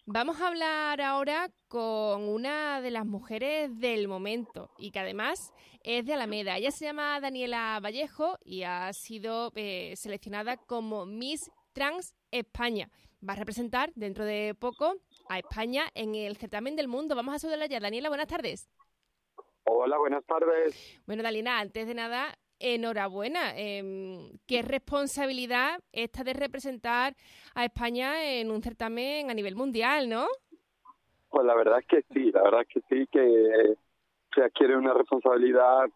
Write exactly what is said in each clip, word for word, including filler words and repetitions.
Vamos a hablar ahora con una de las mujeres del momento y que además es de Alameda. Ella se llama Daniela Vallejo y ha sido eh, seleccionada como Miss Trans España. Va a representar dentro de poco a España en el certamen del mundo. Vamos a saludarla ya. Daniela, buenas tardes. Hola, buenas tardes. Bueno, Daniela, antes de nada, enhorabuena. Eh, qué responsabilidad esta de representar a España en un certamen a nivel mundial, ¿no? Pues la verdad es que sí, la verdad es que sí, que se adquiere una responsabilidad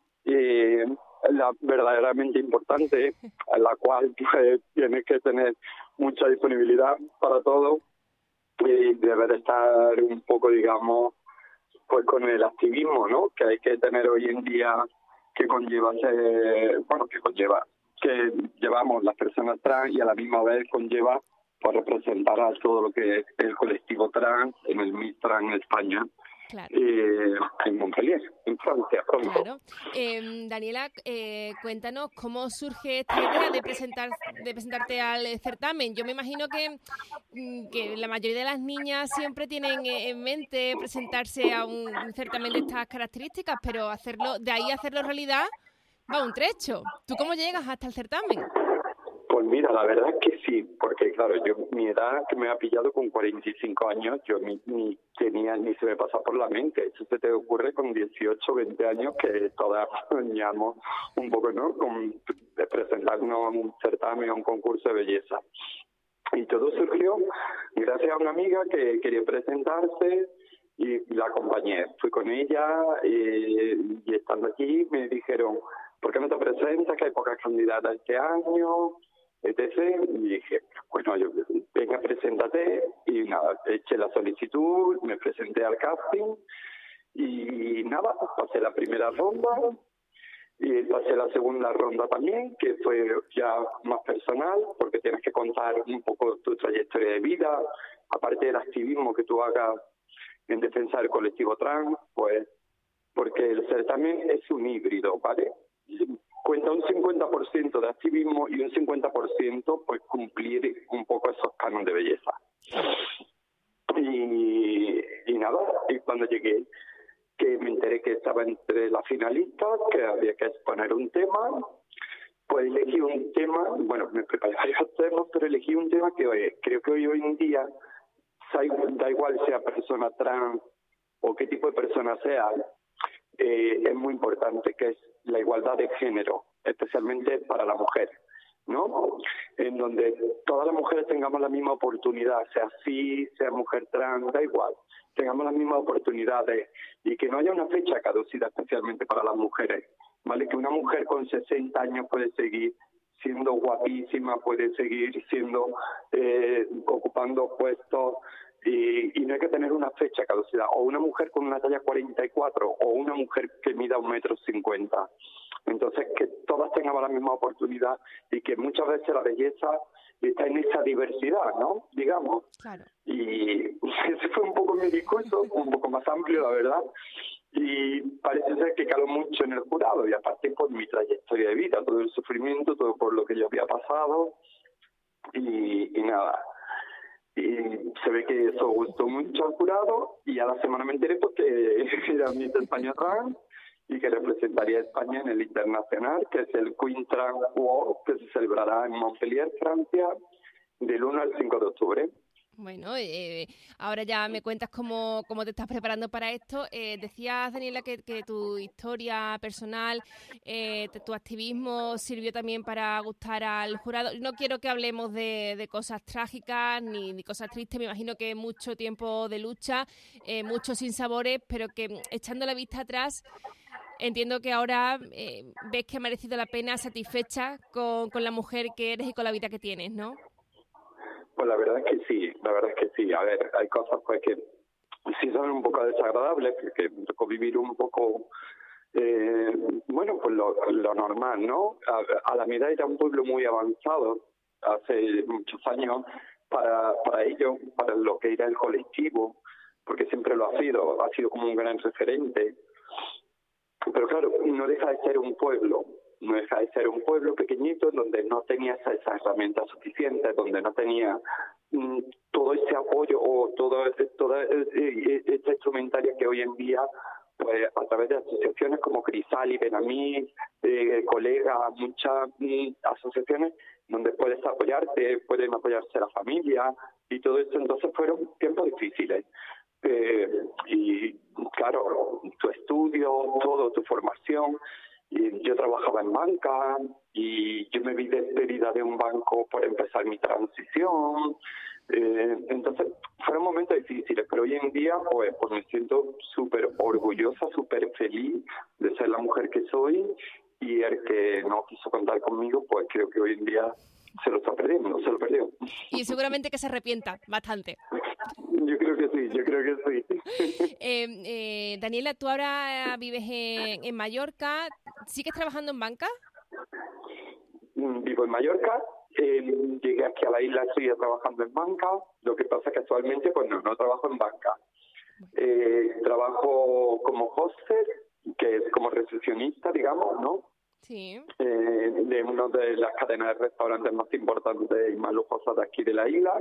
eh, la, verdaderamente importante, en la cual pues, tienes que tener mucha disponibilidad para todo y deber estar un poco, digamos, pues con el activismo, ¿no? Que hay que tener hoy en día, que conlleva ser, bueno, que conlleva, que llevamos las personas trans y a la misma vez conlleva pues representar a todo lo que es el colectivo trans en el Miss Trans España. Claro. Eh, en Montpellier, en Francia, pronto. Claro. Eh, Daniela, eh, cuéntanos cómo surge esta idea de presentar, de presentarte al certamen. Yo me imagino que, que la mayoría de las niñas siempre tienen en mente presentarse a un certamen de estas características, pero hacerlo, de ahí a hacerlo realidad va un trecho. ¿Tú cómo llegas hasta el certamen? Pues mira, la verdad es que sí, porque claro, yo mi edad que me ha pillado con cuarenta y cinco años, yo ni, ni tenía, ni se me pasa por la mente. Eso se te ocurre con dieciocho, veinte años, que todas soñamos un poco, ¿no? Con de presentarnos a un certamen, a un concurso de belleza. Y todo surgió gracias a una amiga que quería presentarse y la acompañé. Fui con ella y, y estando aquí me dijeron, ¿por qué no te presentas? Que hay pocas candidatas este año, etcétera. Y dije, bueno, yo, venga, preséntate. Y nada, eché la solicitud, me presenté al casting y nada, pasé la primera ronda y pasé la segunda ronda también, que fue ya más personal, porque tienes que contar un poco tu trayectoria de vida, aparte del activismo que tú hagas en defensa del colectivo trans, pues porque el certamen es un híbrido, ¿vale? Cuenta un cincuenta por ciento de activismo y un cincuenta por ciento pues cumplir un poco esos cánones de belleza. Y, y nada, y cuando llegué, que me enteré que estaba entre las finalistas, que había que exponer un tema, pues elegí un tema, bueno, me preparé varios temas, pero elegí un tema que oye, creo que hoy, hoy en día, da igual sea persona trans o qué tipo de persona sea, eh, es muy importante, que es la igualdad de género, especialmente para la mujer, ¿no? En donde todas las mujeres tengamos la misma oportunidad, sea cis, sea mujer trans, da igual, tengamos las mismas oportunidades y que no haya una fecha caducida especialmente para las mujeres, ¿vale? Que una mujer con sesenta años puede seguir siendo guapísima, puede seguir siendo, eh, ocupando puestos y, y no hay que tener una fecha caducidad, o una mujer con una talla cuarenta y cuatro o una mujer que mida un metro cincuenta. Entonces, que todas tengamos la misma oportunidad y que muchas veces la belleza está en esa diversidad, ¿no? Digamos. Claro. Y ese fue un poco mi discurso, un poco más amplio, la verdad. Y parece ser que caló mucho en el jurado, y aparte por mi trayectoria de vida, todo el sufrimiento, todo por lo que yo había pasado, y, y nada. Y se ve que eso gustó mucho al jurado, y a la semana me enteré porque era Miss España Trans, y que representaría a España en el internacional, que es el Queen Trans World, que se celebrará en Montpellier, Francia, del uno al cinco de octubre. Bueno, eh, ahora ya me cuentas cómo, cómo te estás preparando para esto. Eh, decías, Daniela, que, que tu historia personal, eh, tu activismo sirvió también para gustar al jurado. No quiero que hablemos de, de cosas trágicas ni de cosas tristes. Me imagino que mucho tiempo de lucha, eh, muchos sinsabores, pero que echando la vista atrás, entiendo que ahora eh, ves que ha merecido la pena, satisfecha con, con la mujer que eres y con la vida que tienes, ¿no? Pues la verdad es que sí, la verdad es que sí. A ver, hay cosas pues que sí son un poco desagradables, porque me tocó vivir un poco, eh, bueno, pues lo, lo normal, ¿no? A, Alameda era un pueblo muy avanzado hace muchos años para, para ello, para lo que era el colectivo, porque siempre lo ha sido, ha sido como un gran referente. Pero claro, no deja de ser un pueblo, no deja de ser un pueblo pequeñito donde no tenía esas herramientas suficientes, donde no tenía mm, todo ese apoyo o todo, toda esta instrumentaria que hoy en día, pues a través de asociaciones como Crisali, Benamí, eh, colegas, muchas mm, asociaciones donde puedes apoyarte, pueden apoyarse la familia y todo esto. Entonces fueron tiempos difíciles. Eh, y claro, tu estudio, todo, tu formación. Y yo trabajaba en banca y yo me vi despedida de un banco por empezar mi transición. Eh, entonces, fueron momentos difíciles, pero hoy en día pues, pues me siento súper orgullosa, súper feliz de ser la mujer que soy, y el que no quiso contar conmigo, pues creo que hoy en día se lo está perdiendo, se lo perdió. Y seguramente que se arrepienta bastante. Yo creo que sí, yo creo que sí. eh, eh, Daniela, tú ahora vives en, en Mallorca, ¿sigues trabajando en banca? Vivo en Mallorca, eh, llegué aquí a la isla, estoy trabajando en banca, lo que pasa es que actualmente pues no, no trabajo en banca. Eh, trabajo como hostel, que es como recepcionista, digamos, ¿no? Sí. Eh, de una de las cadenas de restaurantes más importantes y más lujosas de aquí de la isla,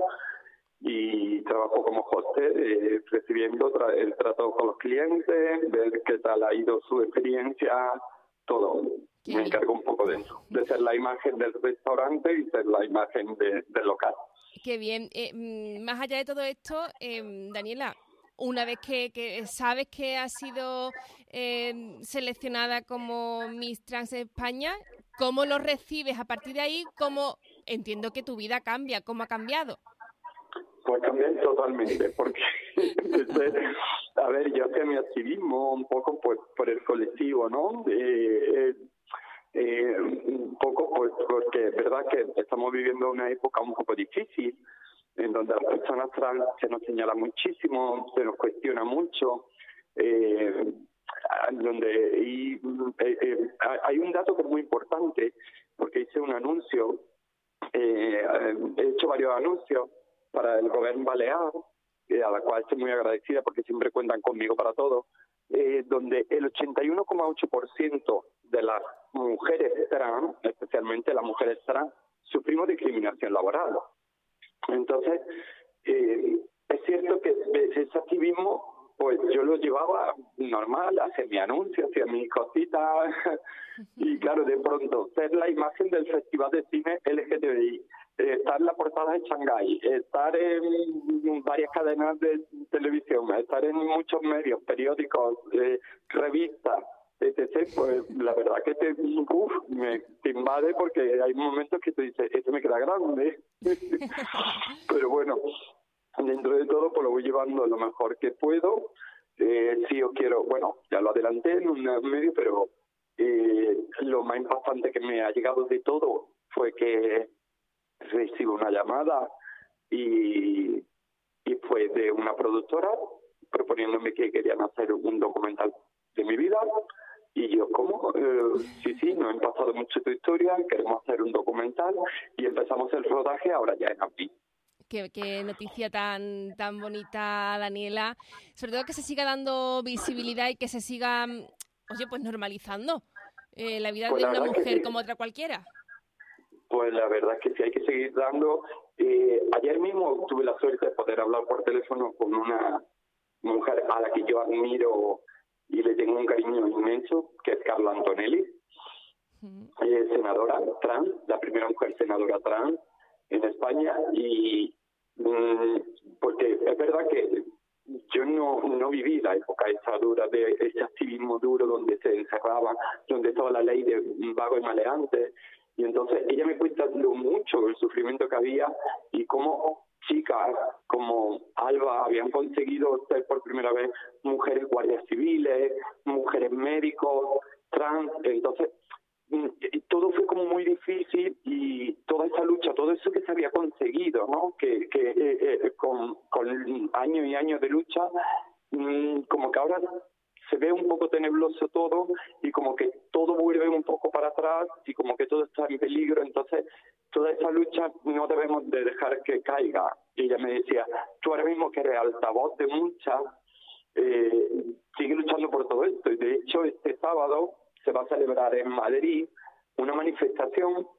y trabajo como hostel, eh, recibiendo tra- el trato con los clientes, ver qué tal ha ido su experiencia, todo. Qué Me bien. encargo un poco de eso, de ser la imagen del restaurante y ser la imagen de, del local. Qué bien. Eh, mm, más allá de todo esto, eh, Daniela, una vez que, que sabes que has sido eh, seleccionada como Miss Trans España, ¿cómo lo recibes a partir de ahí? ¿Cómo entiendo que tu vida cambia? ¿Cómo ha cambiado? Pues también totalmente, porque empecé, a ver, yo hacía mi activismo un poco pues por el colectivo, ¿no? Eh, eh, eh, un poco pues porque es verdad que estamos viviendo una época un poco difícil, en donde a las personas trans se nos señala muchísimo, se nos cuestiona mucho, eh, donde y, eh, eh, hay un dato que es muy importante, porque hice un anuncio, eh, he hecho varios anuncios para el gobierno balear, eh, a la cual estoy muy agradecida porque siempre cuentan conmigo para todo, eh, donde el ochenta y uno coma ocho por ciento de las mujeres trans, especialmente las mujeres trans, sufrimos discriminación laboral. Entonces, eh, es cierto que ese activismo, pues yo lo llevaba normal, hacía mi anuncio, hacía mis cositas, y claro, de pronto, ser la imagen del Festival de Cine L G T B I, eh, estar en la portada de Shanghái, estar en varias cadenas de televisión, estar en muchos medios, periódicos, eh, revistas, etcétera, pues la verdad que te, uf, me, te invade, porque hay momentos que tú dices, esto me queda grande. Pero bueno, dentro de todo pues lo voy llevando lo mejor que puedo. Eh, sí, yo quiero, bueno, ya lo adelanté en un medio, pero eh, lo más impactante que me ha llegado de todo fue que recibo una llamada y, y fue de una productora proponiéndome que querían hacer un documental de mi vida. Y yo, ¿cómo? Eh, sí, sí, nos ha impactado mucho tu historia, queremos hacer un documental, y empezamos el rodaje ahora ya en abril. Qué, qué noticia tan tan bonita, Daniela. Sobre todo que se siga dando visibilidad y que se siga, oye, pues normalizando eh, la vida Pues de la una verdad que mujer sí. como otra cualquiera. Pues la verdad es que sí, hay que seguir dando. Eh, ayer mismo tuve la suerte de poder hablar por teléfono con una mujer a la que yo admiro y le tengo un cariño inmenso, que es Carla Antonelli. Uh-huh. Ella es senadora trans, la primera mujer senadora trans en España, y mmm, porque es verdad que yo no, no viví la época esa dura, de ese activismo duro donde se encerraba, donde estaba la ley de vago y maleante, y entonces ella me cuenta lo mucho el sufrimiento que había y cómo chicas como Alba habían conseguido ser por primera vez mujeres guardias civiles, mujeres médicos, trans. Entonces todo fue como muy difícil, y toda esa lucha, todo eso que se había conseguido, ¿no? Que, que eh, eh, con, con años y años de lucha, mmm, como que ahora se ve un poco tenebroso todo, y como que todo vuelve un poco para atrás, y como que todo está en peligro. Entonces toda esa lucha no debemos de dejar que caiga. Y ella me decía, tú ahora mismo que eres altavoz de muchas, eh, sigue luchando por todo esto. Y de hecho este sábado se va a celebrar en Madrid una manifestación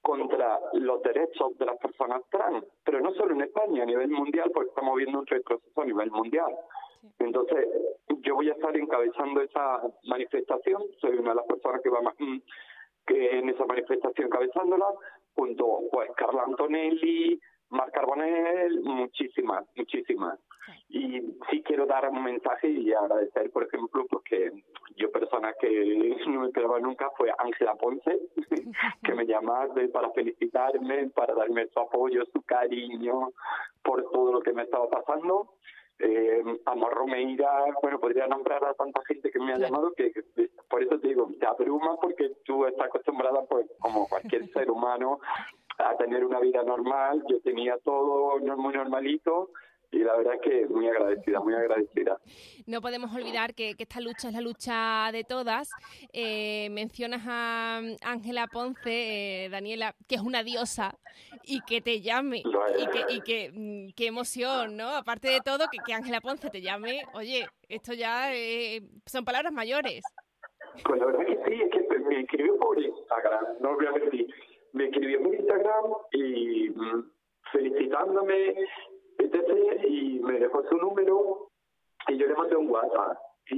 contra los derechos de las personas trans, pero no solo en España, a nivel mundial, porque estamos viendo un retroceso a nivel mundial. Entonces, yo voy a estar encabezando esa manifestación, soy una de las personas que va más, que en esa manifestación encabezándola, junto pues Carla Antonelli, Mar Carbonell, muchísimas, muchísimas. Y sí quiero dar un mensaje y agradecer, por ejemplo, porque yo persona que no me esperaba nunca fue Ángela Ponce, que me llamase para felicitarme, para darme su apoyo, su cariño por todo lo que me estaba pasando. Eh, Amor Romeira, bueno, podría nombrar a tanta gente que me ha llamado que, que por eso te digo, te abruma porque tú estás acostumbrada, pues como cualquier ser humano, a tener una vida normal. Yo tenía todo muy normalito y la verdad es que muy agradecida, muy agradecida. No podemos olvidar que, que esta lucha es la lucha de todas. Eh, mencionas a Ángela Ponce, eh, Daniela, que es una diosa, y que te llame, y que, y que qué emoción, ¿no? Aparte de todo, que que Ángela Ponce te llame, oye, esto ya eh, son palabras mayores. Pues la verdad que sí, es que me escribió por Instagram, no voy a mentir, me escribió por Instagram y mm, felicitándome, etcétera, y me dejó su número y yo le mandé un WhatsApp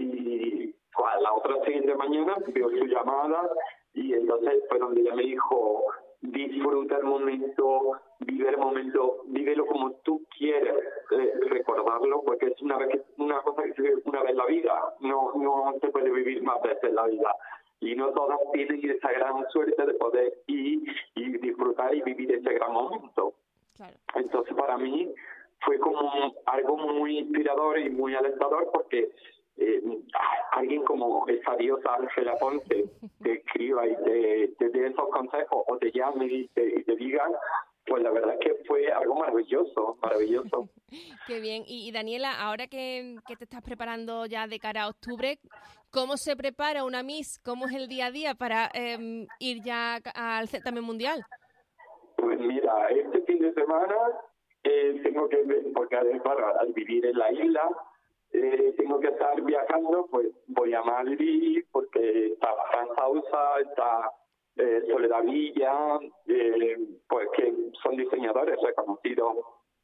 y pues, a la otra siguiente mañana vio su llamada y entonces fue donde ella me dijo: disfruta el momento, vive el momento, vívelo como tú quieres eh, recordarlo, porque es una vez que, una cosa que se vive una vez en la vida, no no se puede vivir más veces en la vida. Y no todas tienen esa gran suerte de poder ir y disfrutar y vivir ese gran momento. Claro. Entonces, para mí fue como algo muy inspirador y muy alentador, porque eh, alguien como esa diosa Ángela Ponce te escriba y te, te dé esos consejos o te llame y te, y te diga, pues la verdad es que fue algo maravilloso, maravilloso. Qué bien. Y, y Daniela, ahora que, que te estás preparando ya de cara a octubre, ¿cómo se prepara una Miss? ¿Cómo es el día a día para eh, ir ya al certamen mundial? Pues mira, este fin de semana eh, tengo que, porque claro, al vivir en la isla, eh, tengo que estar viajando, pues voy a Madrid, porque está Fran Sausa, está eh, Soledad Villa, eh, pues que son diseñadores reconocidos,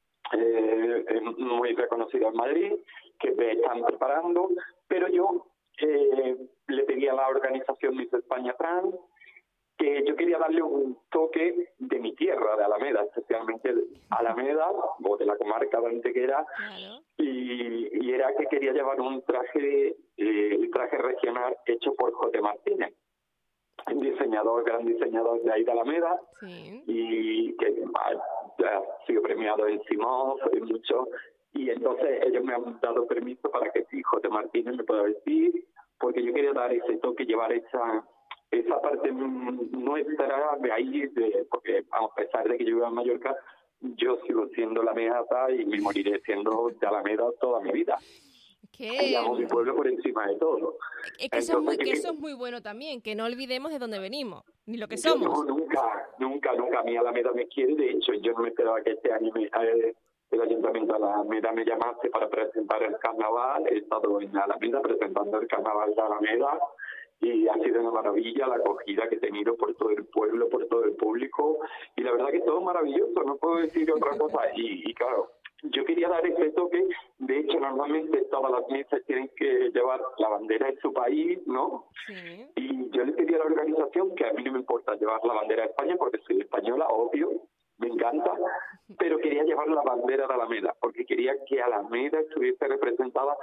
eh, muy reconocidos en Madrid, que me están preparando, pero yo eh, le pedí a la organización Miss España Trans que yo quería darle un toque de mi tierra, de Alameda, especialmente de Alameda, o de la comarca de Antequera, claro. y, y era que quería llevar un traje, eh, un traje regional hecho por José Martínez, un diseñador, gran diseñador de ahí de Alameda, sí. y que ha, ha sido premiado en Simón, en mucho, y entonces ellos me han dado permiso para que sí, José Martínez me pueda vestir, porque yo quería dar ese toque, llevar esa esa parte nuestra de ahí, de, porque a pesar de que yo vivo en Mallorca, yo sigo siendo la meata y me moriré siendo de Alameda toda mi vida. ¿Qué? Y amo mi pueblo por encima de todo. Es que, eso, Entonces, es muy, que, que eso es muy bueno también, que no olvidemos de dónde venimos, ni lo que somos. No, nunca, nunca, nunca. A mí Alameda me quiere. De hecho, yo no me esperaba que este año me, eh, el Ayuntamiento de Alameda me llamase para presentar el carnaval. He estado en Alameda presentando el carnaval de Alameda. Y ha sido una maravilla la acogida que he tenido por todo el pueblo, por todo el público. Y la verdad que todo maravilloso, no puedo decir otra cosa. Y, y claro, yo quería dar ese toque. De hecho, normalmente todas las misas tienen que llevar la bandera de su país, ¿no? Sí. Y yo le pedí a la organización que a mí no me importa llevar la bandera de España, porque soy española, obvio, me encanta, pero quería llevar la bandera de Alameda, porque quería que Alameda estuviese representada,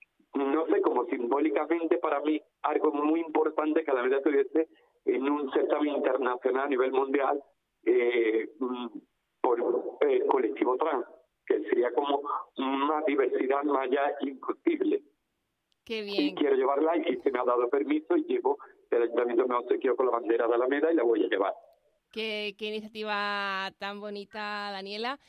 no sé, como simbólicamente para mí, algo muy importante que Alameda estuviese en un certamen internacional a nivel mundial eh, por eh, colectivo trans, que sería como una diversidad más allá indiscutible. Qué bien. Y quiero llevarla y se me ha dado permiso y llevo, el ayuntamiento me ha obsequiado con la bandera de Alameda y la voy a llevar. Qué, qué iniciativa tan bonita, Daniela.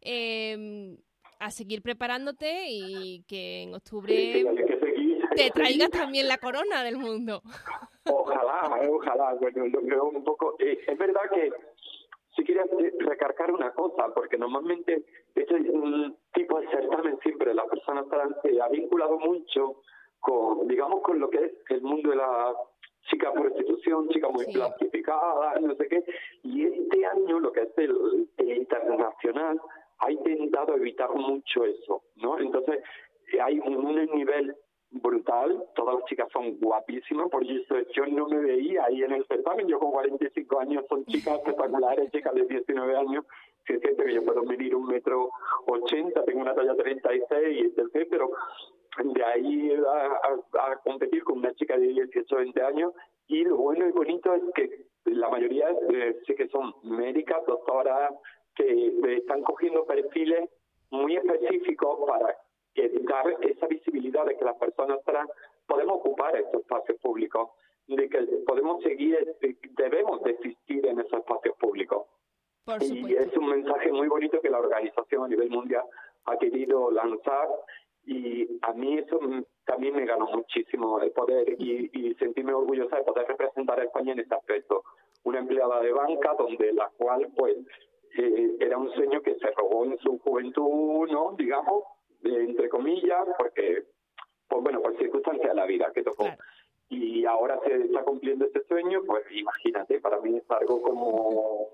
Eh, a seguir preparándote y que en octubre sí, sí, hay que seguir, hay te que traigas seguir. también la corona del mundo. Ojalá, ojalá. Bueno, lo veo un poco. Eh, es verdad que si quieres recargar una cosa, porque normalmente este un tipo de certamen siempre la persona trans se ha vinculado mucho con, digamos, con lo que es el mundo de la chica prostitución, chica muy Sí. plastificada, no sé qué. Y este año, lo que es el, el internacional, ha intentado evitar mucho eso, ¿no? Entonces, hay un, un nivel brutal, todas las chicas son guapísimas, por eso yo no me veía ahí en el certamen, yo con cuarenta y cinco años son chicas espectaculares, chicas de diecinueve años, que siento que yo puedo medir un metro ochenta, tengo una talla treinta y seis, etcétera, pero de ahí a, a, a competir con una chica de dieciocho, veinte años, y lo bueno y bonito es que la mayoría eh, sí que son médicas, doctoras, que están cogiendo perfiles muy específicos para que dar esa visibilidad de que las personas trans podemos ocupar estos espacios públicos, de que podemos seguir, debemos de existir en esos espacios públicos. Por y supuesto. es un mensaje muy bonito que la organización a nivel mundial ha querido lanzar, y a mí eso también me ganó muchísimo el poder y, y sentirme orgullosa de poder representar a España en este aspecto. Una empleada de banca donde la cual pues eh, era un sueño que se robó en su juventud, ¿no? Digamos, eh, entre comillas, porque, pues bueno, por circunstancias de la vida que tocó. Claro. Y ahora se está cumpliendo ese sueño, pues imagínate, para mí es algo como...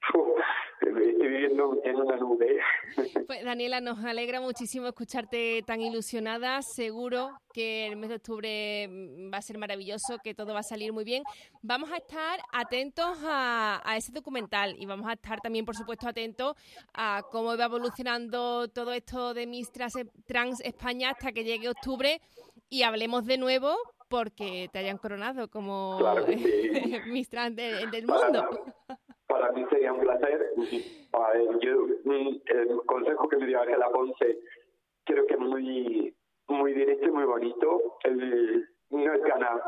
estoy viviendo en una nube. Pues Daniela, nos alegra muchísimo escucharte tan ilusionada. Seguro que el mes de octubre va a ser maravilloso, que todo va a salir muy bien. Vamos a estar atentos a, a ese documental y vamos a estar también, por supuesto, atentos a cómo va evolucionando todo esto de Miss Trans, Trans España hasta que llegue octubre y hablemos de nuevo porque te hayan coronado como Claro que sí. Miss Trans de, del Para, mundo. para mí sería un placer. A ver, yo, el consejo que me dio Ángela Ponce creo que es muy, muy directo y muy bonito. El, no es ganar.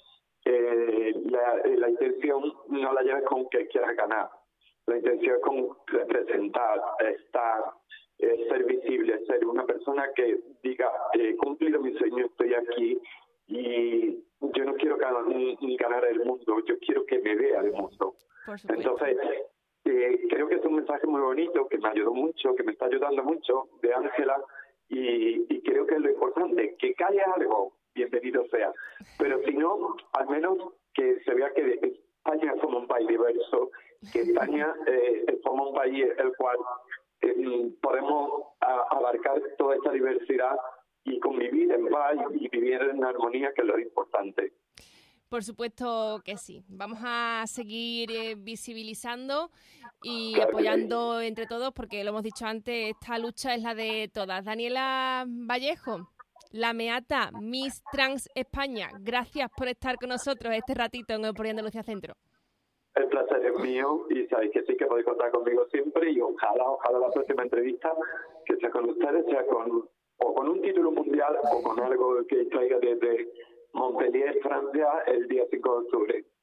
Eh, la, la intención no la lleves con que quieras ganar. La intención es con representar, estar, eh, ser visible, ser una persona que diga, he eh, cumplido mi sueño, estoy aquí. Y yo no quiero ganar, ni ganar el mundo, yo quiero que me vea el mundo. Entonces, eh, creo que es un mensaje muy bonito, que me ayudó mucho, que me está ayudando mucho, de Ángela, y, y creo que es lo importante, que calle algo, bienvenido sea. Pero si no, al menos que se vea que España somos un país diverso, que España eh, somos un país el cual eh, podemos a, abarcar toda esta diversidad y convivir en paz y vivir en armonía, que es lo importante. Por supuesto que sí. Vamos a seguir eh, visibilizando y claro apoyando entre todos, porque lo hemos dicho antes, esta lucha es la de todas. Daniela Vallejo, la Meata Miss Trans España, gracias por estar con nosotros este ratito en el Por Andalucía Centro. El placer es mío y sabéis que sí, que podéis contar conmigo siempre, y ojalá, ojalá la próxima entrevista que sea con ustedes, sea con o con un título mundial o con algo que traiga desde Montpellier, Francia, el día cinco de octubre.